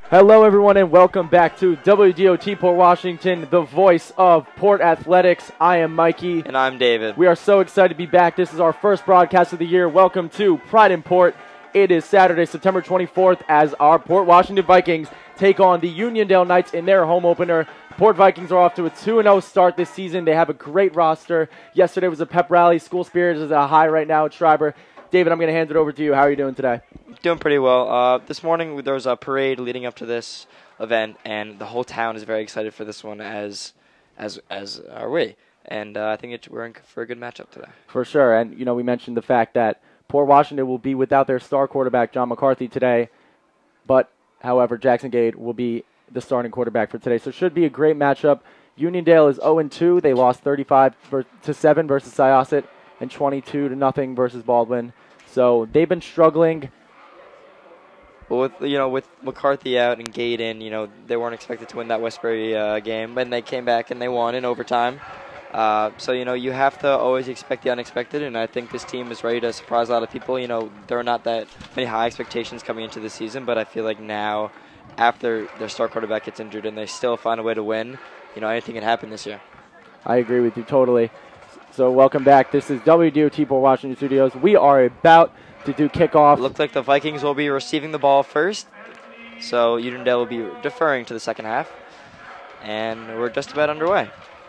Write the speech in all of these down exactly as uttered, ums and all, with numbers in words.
Hello, everyone, and welcome back to W D O T Port Washington, the voice of Port Athletics. I am Mikey. And I'm David. We are so excited to be back. This is our first broadcast of the year. Welcome to Pride in Port. It is Saturday, September twenty-fourth, as our Port Washington Vikings take on the Uniondale Knights in their home opener. Port Vikings are off to a two and oh start this season. They have a great roster. Yesterday was a pep rally. School spirit is a high right now at Schreiber. David, I'm going to hand it over to you. How are you doing today? Doing pretty well. Uh, this morning there was a parade leading up to this event, and the whole town is very excited for this one, as as as are we. And uh, I think it, we're in for a good matchup today. For sure. And, you know, we mentioned the fact that Port Washington will be without their star quarterback, John McCarthy, today. But, however, Jackson Gade will be the starting quarterback for today. So it should be a great matchup. Uniondale is oh and two. They lost thirty-five to seven versus Syosset and twenty-two to nothing versus Baldwin. So they've been struggling. Well, with you know, with McCarthy out and Gade in, you know, they weren't expected to win that Westbury uh, game, and they came back and they won in overtime. Uh, so you know, you have to always expect the unexpected, and I think this team is ready to surprise a lot of people. You know, there are not that many high expectations coming into the season, but I feel like now, after their star quarterback gets injured and they still find a way to win, you know, anything can happen this year. I agree with you totally. So welcome back. This is W D O T Port Washington Studios. We are about to do kickoff. Looks like the Vikings will be receiving the ball first, so Uniondale will be deferring to the second half, and we're just about underway.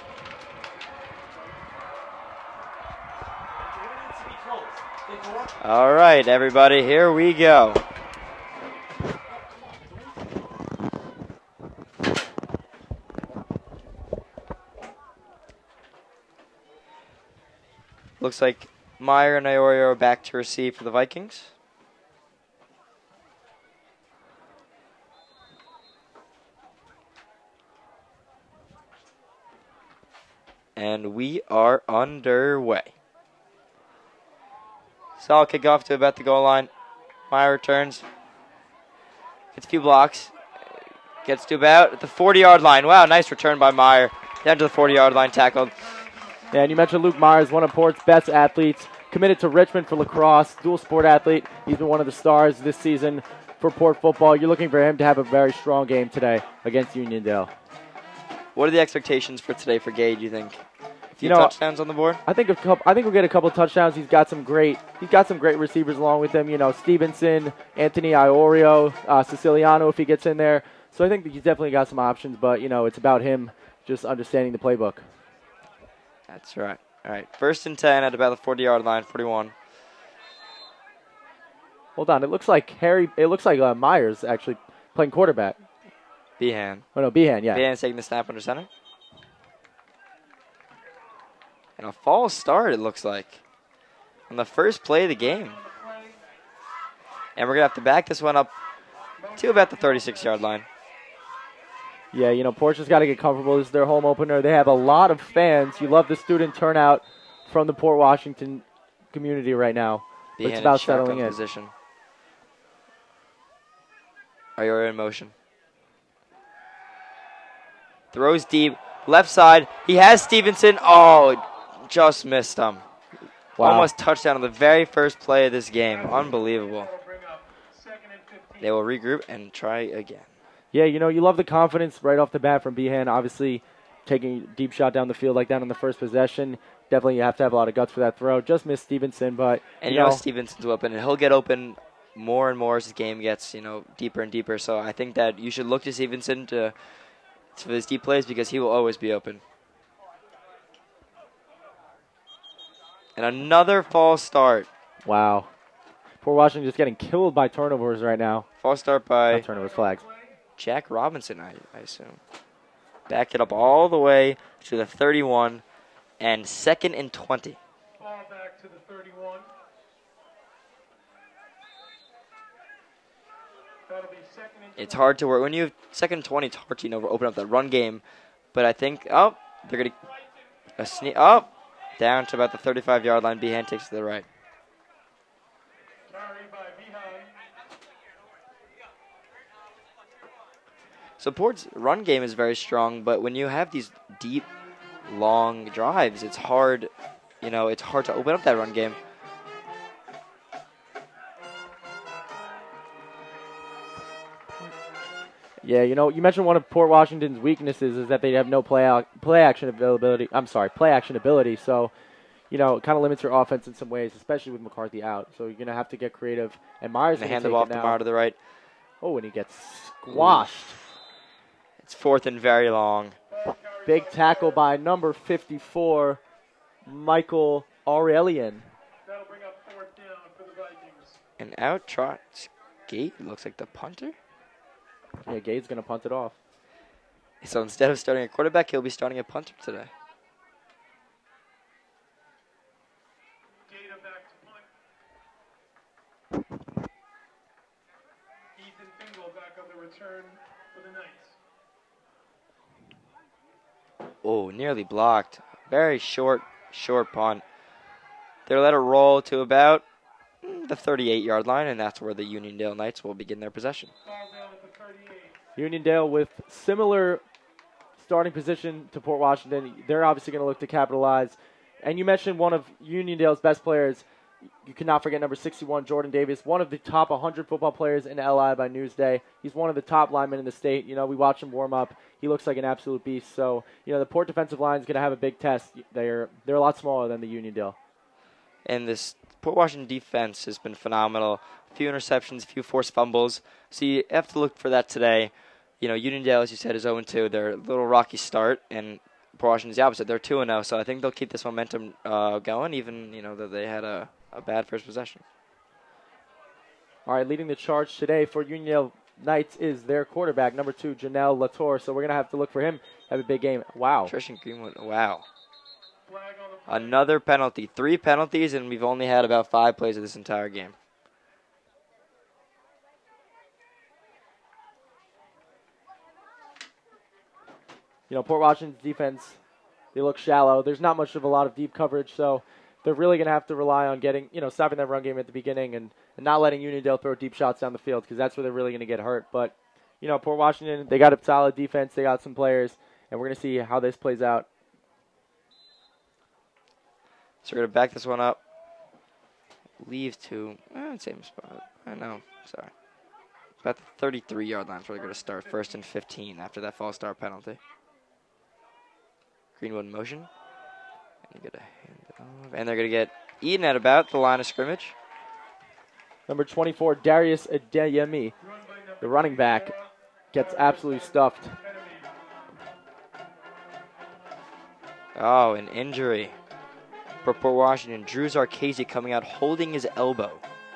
All right, everybody, here we go. Looks like Meyer and Iorio are back to receive for the Vikings. And we are underway. Solid kickoff to about the goal line. Meyer returns. Gets a few blocks. Gets to about the forty-yard line. Wow, nice return by Meyer. Down to the forty-yard line, tackled. Yeah, and you mentioned Luke Myers, one of Port's best athletes, committed to Richmond for lacrosse, dual sport athlete. He's been one of the stars this season for Port football. You're looking for him to have a very strong game today against Uniondale. What are the expectations for today for Gade, you think? A few you know, touchdowns on the board? I think a couple, I think we'll get a couple touchdowns. He's got some great he's got some great receivers along with him. You know, Stevenson, Anthony Iorio, uh, Siciliano if he gets in there. So I think that he's definitely got some options, but you know, it's about him just understanding the playbook. That's right. All right, first and ten at about the forty-yard line, forty-one. Hold on, it looks like Harry. It looks like uh, Myers actually playing quarterback. Behan. Oh no, Behan, yeah. Behan's taking the snap under center. And a false start, it looks like, on the first play of the game. And we're gonna have to back this one up to about the thirty-six-yard line. Yeah, you know, Port's just got to get comfortable. This is their home opener. They have a lot of fans. You love the student turnout from the Port Washington community right now. But it's about settling in. Position. Are you in motion? Throws deep. Left side. He has Stevenson. Oh, just missed him. Wow. Almost touchdown on the very first play of this game. Unbelievable. They will regroup and try again. Yeah, you know, you love the confidence right off the bat from Behan. Obviously, taking a deep shot down the field like that on the first possession. Definitely you have to have a lot of guts for that throw. Just missed Stevenson, but, And you you know, know Stevenson's open, and he'll get open more and more as the game gets, you know, deeper and deeper. So I think that you should look to Stevenson to, for his deep plays because he will always be open. And another false start. Wow. Port Washington just getting killed by turnovers right now. False start by Not turnovers, flags. Jack Robinson, I, I assume. Back it up all the way to the thirty-one and second and twenty. Ball back to the thirty-one. That'll be second and It's hard to work. When you have second and twenty, it's hard to, you know, open up that run game. But I think, oh, they're going to, a sneak, oh, down to about the thirty-five-yard line. Behan takes to the right. carry by Behan. So Port's run game is very strong, but when you have these deep, long drives, it's hard, you know, it's hard to open up that run game. Yeah, you know, you mentioned one of Port Washington's weaknesses is that they have no play out, play action availability. I'm sorry, play action ability. So, you know, it kind of limits your offense in some ways, especially with McCarthy out. So you're going to have to get creative. And Myers And going hand to the take ball it off to now. Meyer to the right. Oh, and he gets squashed. It's fourth and very long. Big tackle by number fifty-four, Michael Aurelian. That'll bring up fourth down for the Vikings. And out trots Gate. Looks like the punter. Yeah, Gade's going to punt it off. So instead of starting a quarterback, he'll be starting a punter today. Gata back to punt. Ethan Fingal back on the return for the Knights. Oh, nearly blocked. Very short, short punt. They let it roll to about mm, the thirty-eight-yard line, and that's where the Uniondale Knights will begin their possession. Ball down at the thirty-eight. Uniondale with similar starting position to Port Washington. They're obviously going to look to capitalize. And you mentioned one of Uniondale's best players. You cannot forget number sixty-one, Jordan Davis, one of the top one hundred football players in L I by Newsday. He's one of the top linemen in the state. You know, we watch him warm up. He looks like an absolute beast. So, you know, the Port defensive line is going to have a big test. They're they're a lot smaller than the Uniondale. And this Port Washington defense has been phenomenal. A few interceptions, a few forced fumbles. So you have to look for that today. You know, Uniondale, as you said, is oh and two. They're a little rocky start, and Port Washington's the opposite. They're two and oh, so I think they'll keep this momentum uh, going, even, you know, that they had a, a bad first possession. All right, leading the charge today for Uniondale Knights is their quarterback, number two, Janelle Latour. So we're going to have to look for him to have a big game. Wow. Trishan Greenwood, wow. Flag on the play. Another penalty. Three penalties, and we've only had about five plays of this entire game. You know, Port Washington's defense, they look shallow. There's not much of a lot of deep coverage, so they're really going to have to rely on getting, you know, stopping that run game at the beginning and, and not letting Uniondale throw deep shots down the field because that's where they're really going to get hurt. But, you know, Port Washington, they got a solid defense. They got some players, and we're going to see how this plays out. So we're going to back this one up. Leave to, eh, same spot. I know, sorry. About the thirty-three-yard line is where they're going to start. First and fifteen after that false start penalty. Greenwood in motion. And, you gotta hand it off. And they're going to get eaten at about the line of scrimmage. Number twenty-four, Darius Adeyemi, the running back, gets absolutely stuffed. Oh, an injury for Port Washington. Drew Zarchese coming out holding his elbow.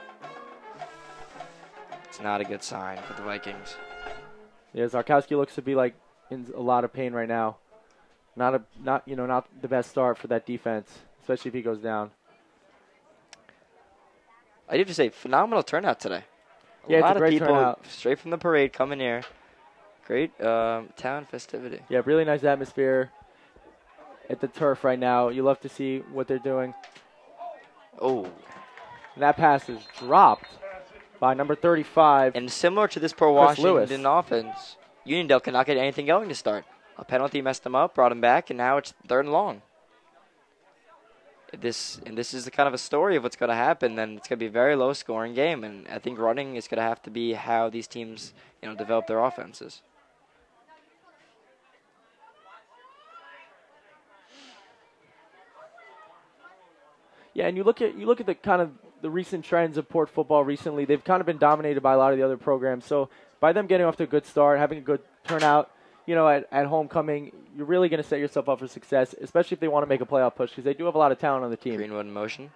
It's not a good sign for the Vikings. Yeah, Zarkowski looks to be like in a lot of pain right now. Not a not you know not the best start for that defense, especially if he goes down. I do have to say, phenomenal turnout today. A Yeah, it's a lot great of people turnout. straight from the parade coming here. Great um, town festivity. Yeah, really nice atmosphere at the turf right now. You love to see what they're doing. Oh, And that pass is dropped by number thirty-five. and similar to this Port Chris Washington Lewis. offense, Uniondale cannot get anything going to start. A penalty messed them up, brought him back, and now it's third and long. This and this is the kind of a story of what's going to happen. Then it's going to be a very low-scoring game, and I think running is going to have to be how these teams, you know, develop their offenses. Yeah, and you look at you look at the kind of the recent trends of Port football recently. They've kind of been dominated by a lot of the other programs. So by them getting off to a good start, having a good turnout, you know, at, at homecoming, you're really going to set yourself up for success, especially if they want to make a playoff push because they do have a lot of talent on the team. Greenwood in motion.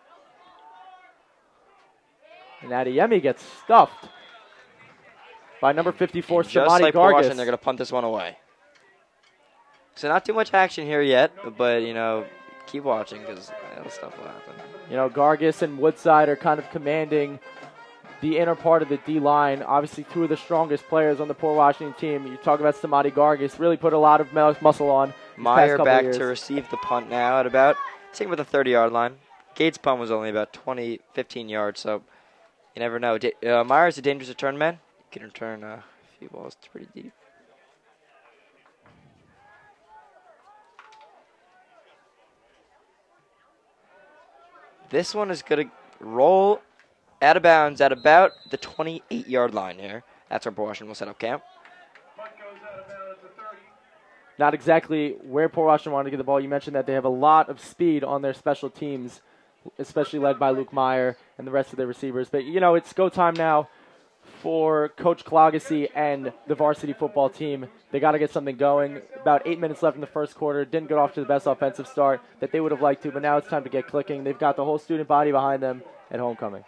And Adeyemi gets stuffed by number fifty-four, And just Samadi like Port Gargis. Washington, they're going to punt this one away. So not too much action here yet, but, you know, keep watching because stuff will happen. You know, Gargis and Woodside are kind of commanding the inner part of the D-line. Obviously, two of the strongest players on the Port Washington team. You talk about Samadi Gargis, really put a lot of mu- muscle on these past Meyer couple back years. to receive the punt now at about, take with the thirty-yard line. Gates' punt was only about twenty, fifteen yards, so you never know. Da- uh, Meyer's a dangerous return man. He can return uh, a few balls pretty deep. This one is going to roll out of bounds at about the twenty-eight-yard line here. That's where Port Washington will set up camp. Punt not exactly where Port Washington wanted to get the ball. You mentioned that they have a lot of speed on their special teams, especially led by Luke Meyer and the rest of their receivers. But, you know, it's go time now for Coach Clogasy and the varsity football team. They got to get something going. About eight minutes left in the first quarter. Didn't get off to the best offensive start that they would have liked to, but now it's time to get clicking. They've got the whole student body behind them at homecoming.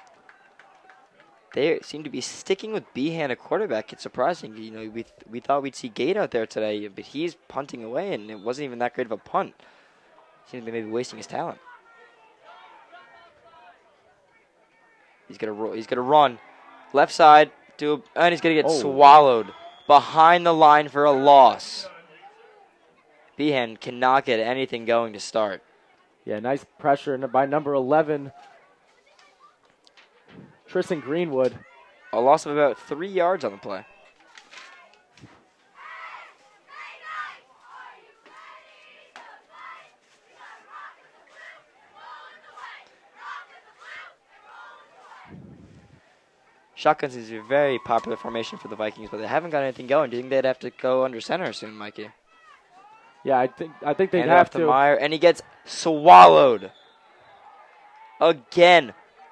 They seem to be sticking with Behan at quarterback. It's surprising. You know, we th- we thought we'd see Gate out there today, but he's punting away, and it wasn't even that great of a punt. Seems to be maybe wasting his talent. He's gonna ro- he's gonna run left side to, a, and he's gonna get Oh. swallowed behind the line for a loss. Behan cannot get anything going to start. Yeah, nice pressure by number eleven, Tristan Greenwood. A loss of about three yards on the play. Shotguns is a very popular formation for the Vikings, but they haven't got anything going. Do you think they'd have to go under center soon, Mikey? Yeah, I think I think they'd Hand it have off to to. Meyer, and he gets swallowed again.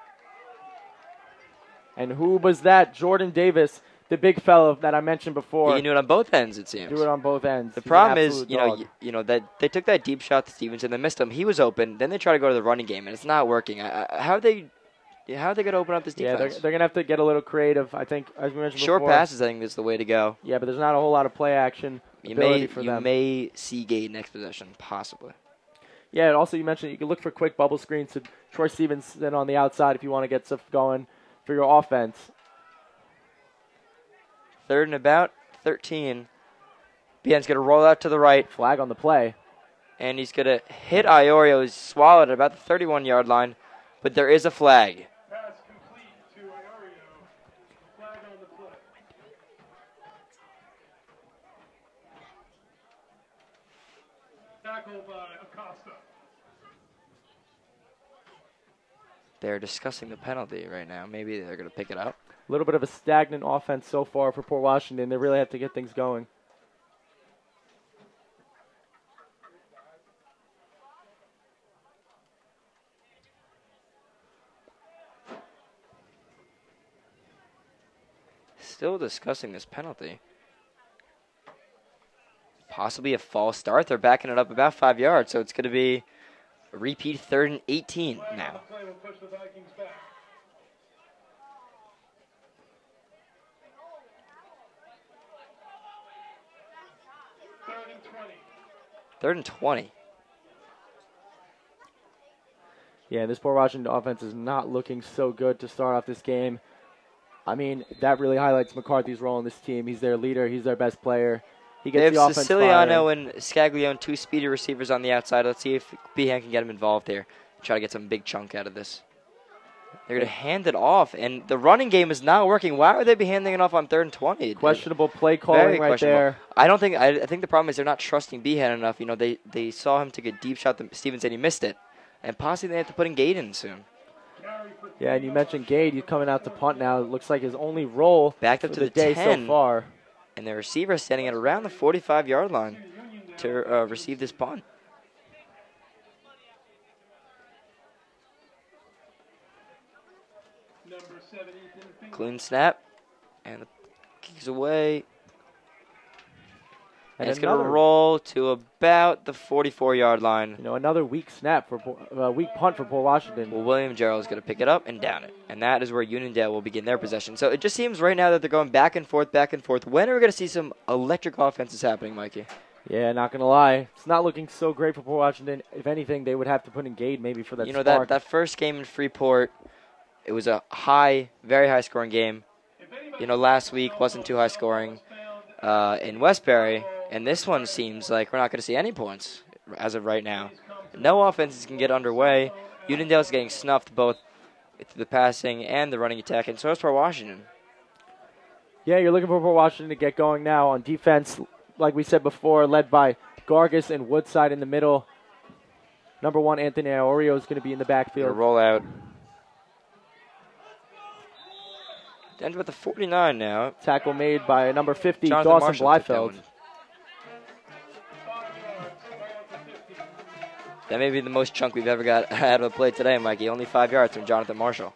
And who was that? Jordan Davis, the big fellow that I mentioned before. He can do it on both ends, it seems. Do it on both ends. The He's an problem is, absolute you know, dog. you, you know that they took that deep shot to Stevenson, they missed him. He was open. Then they try to go to the running game, and it's not working. I, I, how are they? How are they going to open up this yeah, defense? they're, they're going to have to get a little creative. I think, as we mentioned Short before. passes, I think, is the way to go. Yeah, but there's not a whole lot of play action You ability may for you them. may see Gate next possession, possibly. Yeah, and also you mentioned you can look for quick bubble screens to Troy Stevenson on the outside if you want to get stuff going for your offense. Third and about thirteen. Behan's going to roll out to the right, Flag on the play. and he's going to hit Iorio. He's swallowed at about the thirty-one-yard line, but there is a flag. Pass complete to Iorio. Flag on the play. Tackle by Acosta. They're discussing the penalty right now. Maybe they're going to pick it up. A little bit of a stagnant offense so far for Port Washington. They really have to get things going. Still discussing this penalty. Possibly a false start. They're backing it up about five yards, so it's going to be a repeat third and eighteen Flag on now. the play will push the Vikings back. Third and twenty. Third and twenty. Yeah, this Port Washington offense is not looking so good to start off this game. I mean, that really highlights McCarthy's role in this team. He's their leader. He's their best player. He They gets have the offense Siciliano firing. and Scaglione, two speedy receivers on the outside. Let's see if Behan can get him involved there. Try to get some big chunk out of this. They're going to hand it off, and the running game is not working. Why would they be handing it off on third and twenty? Questionable play calling Very right questionable. there. I don't think. I, I think the problem is they're not trusting Behan enough. You know, they they saw him take a deep shot to Stevenson, he missed it, and possibly they have to put in Gate in soon. Yeah, and you mentioned Gade. He's coming out to punt now. It looks like his only roll Backed up for to the, the day ten. so far. And the receiver is standing at around the forty-five-yard line to uh, receive this punt. Number seven, Ethan Finkel. Clean snap, and the kick is away. And, And it's going to another- roll to about the forty-four-yard line. You know, another weak snap for Port- uh, weak punt for Port Washington. Well, William Gerald is going to pick it up and down it. And that is where Uniondale will begin their possession. So it just seems right now that they're going back and forth, back and forth. When are we going to see some electric offenses happening, Mikey? Yeah, not gonna lie, it's not looking so great for Port Washington. If anything, they would have to put in Gade maybe for that You know, spark. that, that first game in Freeport, it was a high, very high-scoring game. You know, last week wasn't too high-scoring uh, in Westbury. And this one seems like we're not going to see any points as of right now. No offenses can get underway. Uniondale's getting snuffed both with the passing and the running attack, and so is Port Washington. Yeah, you're looking for Port Washington to get going now on defense. Like we said before, led by Gargis and Woodside in the middle. Number one, Anthony Iorio is going to be in the Gonna backfield. roll out. Ends with the forty-nine now. Tackle made by number fifty, Jonathan Dawson Marshall took that Bleifeld. one. That may be the most chunk we've ever got out of a play today, Mikey. Only five yards from Jonathan Marshall.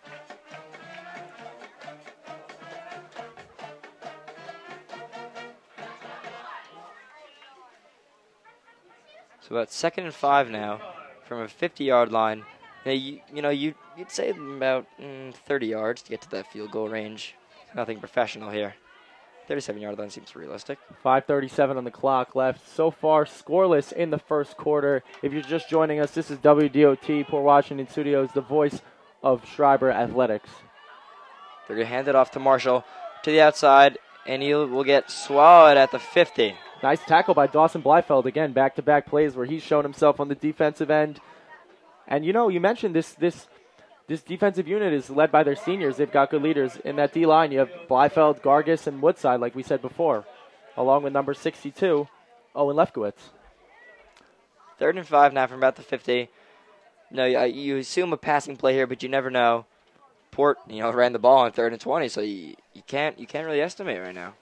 So about second and five now from a fifty-yard line. Now, you, you know, you, you'd say about mm, thirty yards to get to that field goal range. Nothing professional here. thirty-seven-yard line seems realistic. five thirty-seven on the clock left. So far, scoreless in the first quarter. If you're just joining us, this is W D O T, Port Washington Studios, the voice of Schreiber Athletics. They're going to hand it off to Marshall to the outside, and he will get swallowed at the fifty. Nice tackle by Dawson Bleifeld. Again, back-to-back plays where he's shown himself on the defensive end. And, you know, you mentioned this this this defensive unit is led by their seniors. They've got good leaders in that D-line. You have Bleifeld, Gargis, and Woodside, like we said before, along with number sixty-two, Owen Lefkowitz. Third and five now from about the fifty. No, you, you assume a passing play here, but you never know. Port, you know, ran the ball on third and twenty, so you, you can't you can't really estimate right now.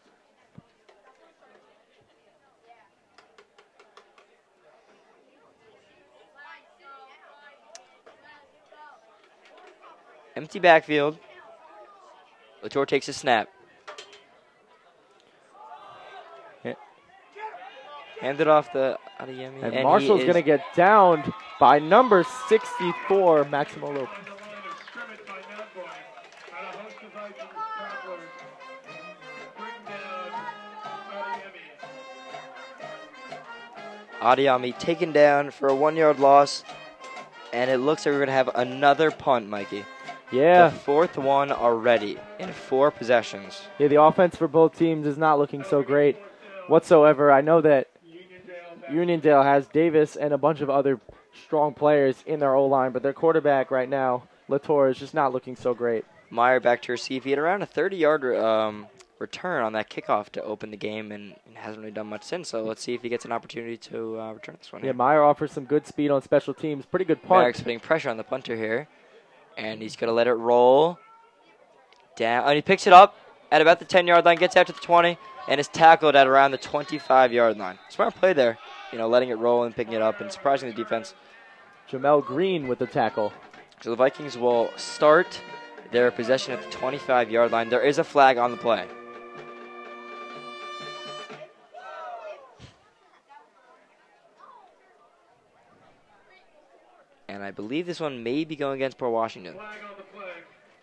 Empty backfield. Latour takes a snap. Yeah. Hand it off to Adeyemi. And, and Marshall's going to get downed by number sixty-four, Maximo Lopez. On the line of scrimmage by Nutboy. And a host of Vikings tacklers bring down Adeyemi. Adeyemi taken down for a one-yard loss. And it looks like we're going to have another punt, Mikey. Yeah. The fourth one already in four possessions. Yeah, the offense for both teams is not looking so great whatsoever. I know that Uniondale has Davis and a bunch of other strong players in their O-line, but their quarterback right now, Latour, is just not looking so great. Meyer back to receive. He had around a thirty-yard um, return on that kickoff to open the game, and hasn't really done much since. So let's see if he gets an opportunity to uh, return this one. Yeah, here. Meyer offers some good speed on special teams. Pretty good punt. Merrick's putting pressure on the punter here, and he's going to let it roll down. And he picks it up at about the ten-yard line, gets out to the twenty, and is tackled at around the twenty-five-yard line. Smart play there, you know, letting it roll and picking it up and surprising the defense. Jamel Green with the tackle. So the Vikings will start their possession at the twenty-five-yard line. There is a flag on the play. And I believe this one may be going against Port Washington. Flag on the flag.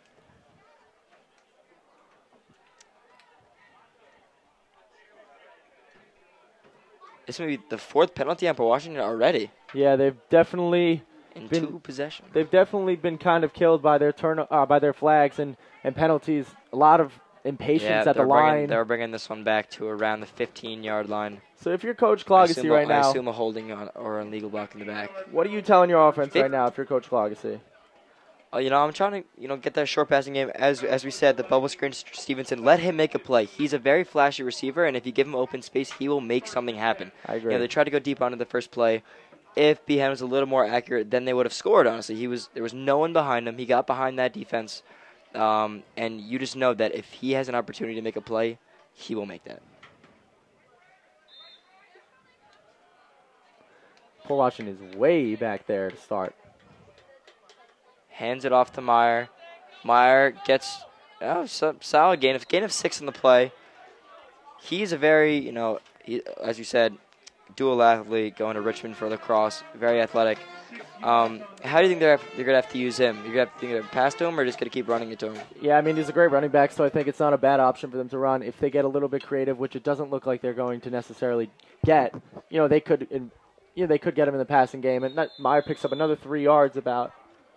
This may be the fourth penalty on Port Washington already Yeah, they've definitely in Been- two possessions. they've definitely been kind of killed by their turn uh, by their flags and, and penalties. A lot of impatience Yeah, at the they're bringing, line. they're bringing this one back to around the fifteen-yard line. So if you're Coach I Clogacy assume, right I now, assume a holding on, or an illegal block in the back. what are you telling your offense Fif- right now if you're Coach Clogacy? Uh, you know, I'm trying to, you know, get that short passing game. As as we said, the bubble screen, Stevenson, let him make a play. He's a very flashy receiver, and if you give him open space, he will make something happen. I You agree. know, they tried to go deep onto the first play. If Behan was a little more accurate, then they would have scored, honestly. He was There was no one behind him. He got behind that defense. Um, and you just know that if he has an opportunity to make a play, he will make that. Port Washington is way back there to start. Hands it off to Meyer. Meyer gets oh, some solid gain of gain of six in the play. He's a very, you know, he, as you said, dual athlete going to Richmond for lacrosse. Very athletic. Um, how do you think they're they're gonna have to use him? You're gonna have to, think to pass to him, or just gonna keep running it to him? Yeah, I mean, he's a great running back, so I think it's not a bad option for them to run. If they get a little bit creative, which it doesn't look like they're going to necessarily get, you know, they could, in, you know, they could get him in the passing game. And not, Meyer picks up another three yards about.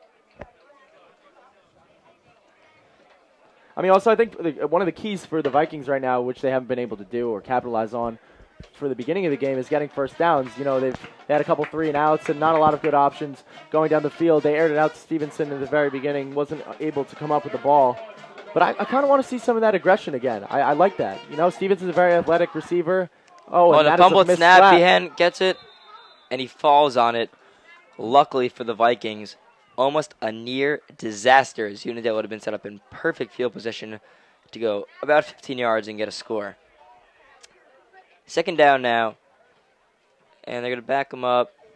I mean, also, I think the, one of the keys for the Vikings right now, which they haven't been able to do or capitalize on for the beginning of the game, is getting first downs. You know, they've they had a couple three and outs and not a lot of good options going down the field. They aired it out to Stevenson in the very beginning, wasn't able to come up with the ball. But I, I kind of want to see some of that aggression again. I, I like that. You know, Stevenson's a very athletic receiver. Oh, Oh, and the that is a fumbled missed snap. slap. Behan gets it, and he falls on it. Luckily for the Vikings, almost a near disaster, as Uniondale would have been set up in perfect field position to go about fifteen yards and get a score. Second down now, and they're going to back him up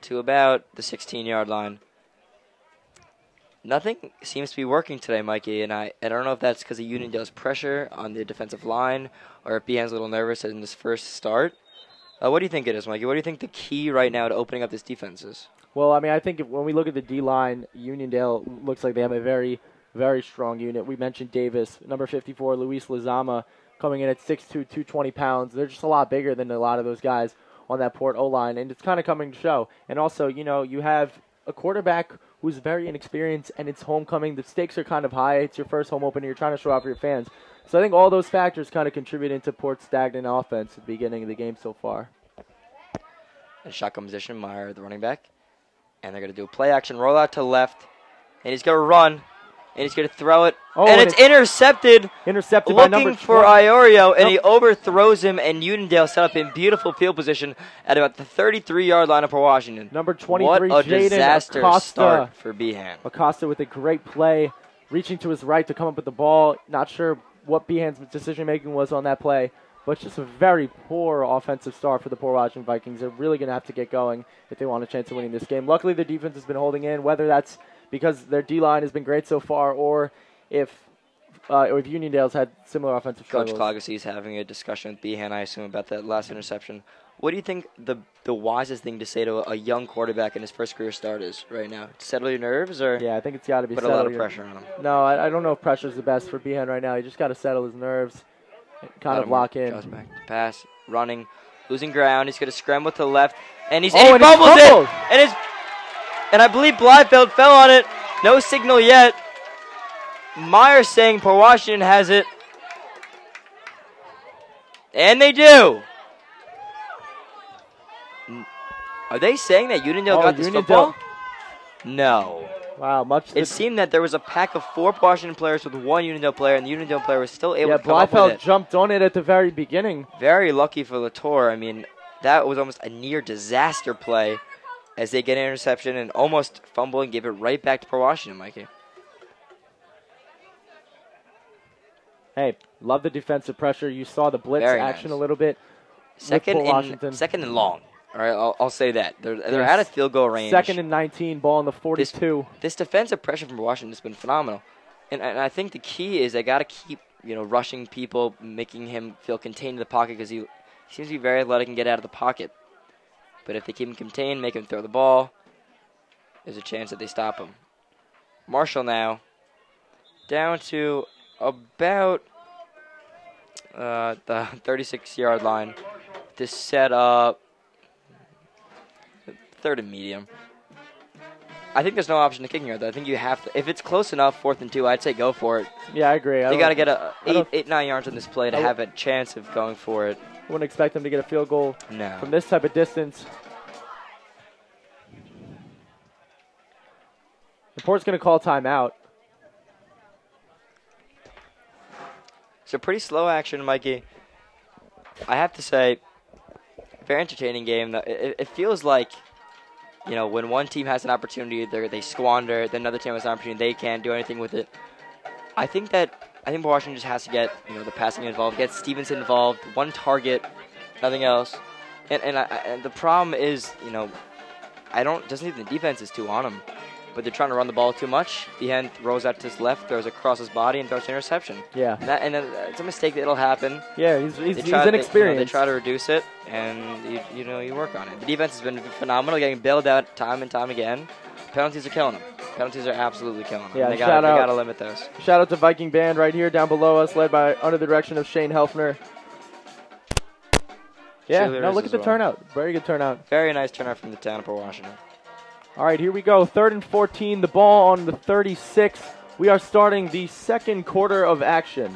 to about the sixteen-yard line. Nothing seems to be working today, Mikey, and I, I don't know if that's because of Uniondale's pressure on the defensive line or if Behan's a little nervous in this first start. Uh, what do you think it is, Mikey? What do you think the key right now to opening up this defense is? Well, I mean, I think if, when we look at the D-line, Uniondale looks like they have a very, very strong unit. We mentioned Davis, number fifty-four, Luis Lizama, coming in at six two, two hundred twenty pounds. They're just a lot bigger than a lot of those guys on that Port O-line, and it's kind of coming to show. And also, you know, you have a quarterback who's very inexperienced, and it's homecoming. The stakes are kind of high. It's your first home opener. You're trying to show off for your fans. So I think all those factors kind of contribute into Port's stagnant offense at the beginning of the game so far. In shotgun position, Meyer, the running back. And they're going to do a play action, roll out to left. And he's going to run. And he's going to throw it. Oh, and, and it's, it's intercepted. Intercepted by number Looking for twenty. Iorio, and Nope. he overthrows him. And Uniondale set up in beautiful field position at about the thirty-three-yard line for Washington. Number twenty-three, What a Jaden disaster Acosta. start for Behan. Acosta with a great play, reaching to his right to come up with the ball. Not sure what Behan's decision-making was on that play, but just a very poor offensive start for the Port Washington Vikings. They're really going to have to get going if they want a chance of winning this game. Luckily, their defense has been holding in, whether that's because their D-line has been great so far or if uh, or if Uniondale's had similar offensive Coach struggles. Clogacy is having a discussion with Behan, I assume, about that last interception. What do you think the the wisest thing to say to a, a young quarterback in his first career start is right now? Settle your nerves, or Yeah, I think it's got to be put a settle lot of your- pressure on him? No, I, I don't know if pressure's the best for Behan right now. He just got to settle his nerves, and kind Let of him lock in. Goes back to pass, running, losing ground. He's going to scramble to the left, and he's Oh, and he and he fumbles fumbled. it. And his and I believe Blyfeld fell on it. No signal yet. Meyer saying Port Washington has it, and they do. N- Are they saying that Uniondale Oh, got this Uniondale- football? No. Wow, much. It seemed that there was a pack of four Washington players with one Uniondale player, and the Uniondale player was still able yeah, to come up with Blyfeld it. jumped on it at the very beginning. Very lucky for Latour. I mean, that was almost a near disaster play as they get an interception and almost fumble and give it right back to Port Washington, Mikey. Hey, love the defensive pressure. You saw the blitz Very action nice. a little bit. Second Port and Washington. second and long. All right, I'll, I'll say that. They're, they're Yes. out of field goal range. Second and nineteen, ball on the forty-two. This defensive pressure from Washington has been phenomenal. And, and I think the key is they got to keep, you know, rushing people, making him feel contained in the pocket because he, he seems to be very athletic and get out of the pocket. But if they keep him contained, make him throw the ball, there's a chance that they stop him. Marshall now down to about uh, the thirty-six-yard line to set up third and medium. I think there's no option to kicking yard, though. I think you have to. If it's close enough, fourth and two, I'd say go for it. Yeah, I agree. I They got to don't- get a I eight, don't- eight, nine yards on this play to I have a chance of going for it. wouldn't expect them to get a field goal No. from this type of distance. The Port's going to call timeout. It's a pretty slow action, Mikey. I have to say, very entertaining game. Though. It, it feels like, you know, when one team has an opportunity, they they squander. Then another team has an opportunity, they can't do anything with it. I think that I think Washington just has to get, you know, the passing involved, get Stevenson involved, one target, nothing else. And and, I, and the problem is, you know, I don't doesn't think the defense is too on him, but they're trying to run the ball too much. Behan throws out to his left, throws across his body, and throws an interception. Yeah. And, that, and uh, it's a mistake that'll happen. Yeah, he's, he's, They he's try, they, you know, inexperienced. they try to reduce it, and you, you know you work on it. The defense has been phenomenal, getting bailed out time and time again. Penalties are killing them. Penalties are absolutely killing them. Yeah, they shout got out- they got to limit those. Shout out to Viking Band right here down below us, led by under the direction of Shane Helfner. Yeah, no, Cheerleaders look at as the well. turnout. Very good turnout. Very nice turnout from the town of Port Washington. All right, here we go. Third and fourteen, the ball on the thirty-six. We are starting the second quarter of action.